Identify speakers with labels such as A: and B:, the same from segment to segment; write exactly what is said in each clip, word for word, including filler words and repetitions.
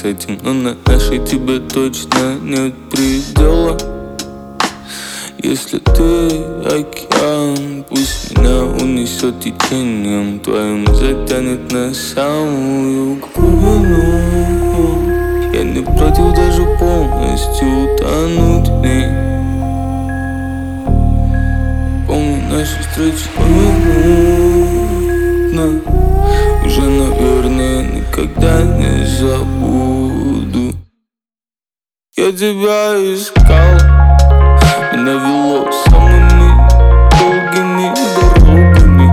A: с этим, но на нашей тебе точно нет предела. Если ты океан, пусть меня унесет течением твоим, затянет на самую глубину. Я не против даже полностью утонуть в ней. Помню наши встречи поминутно. Уже, наверное, никогда не забуду. Я тебя искал, меня вело самыми долгими дорогами,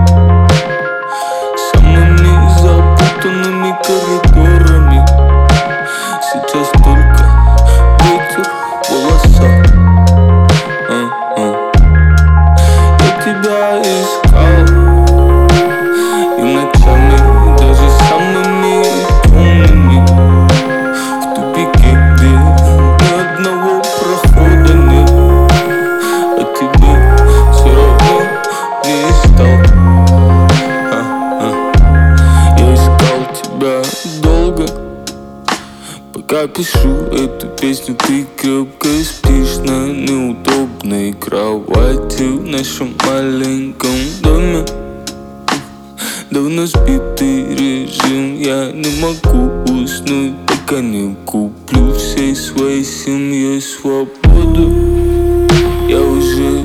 A: самыми запутанными коридорами. Сейчас только ветер в волосах. А-а. Я тебя искал, и ночами даже самыми темными, в тупике, где ни одного прохода нет. А тебе все равно не стал. А-а. Я искал тебя долго. Пока пишу эту песню, ты крепко спишь на неудобной кровати в нашем маленьком доме. Давно сбитый режим, я не могу уснуть, пока не куплю всей своей семьей свободу. Я уже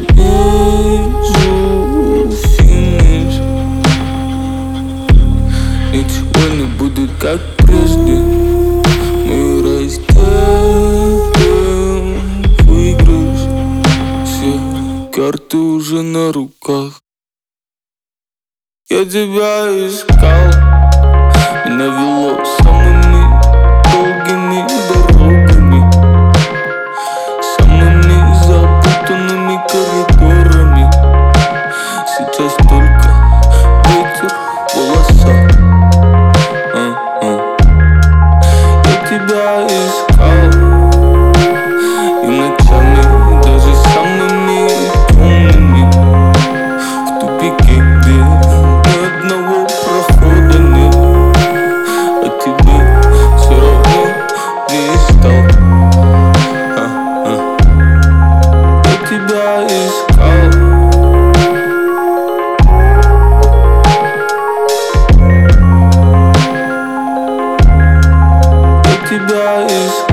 A: вижу финиш. Ничего не будет как прежде. Мы разделим выигрыш. Все карты уже на руках. Я тебя искал, меня вело самыми долгими дорогами, самыми запутанными коридорами. Сейчас только ветер в волосах. А-а. Я тебя искал, и ночами даже самыми темными, в тупике, где ни одного прохода нет. А тебе все равно не стал. А-а. Я тебя искал. Я тебя искал.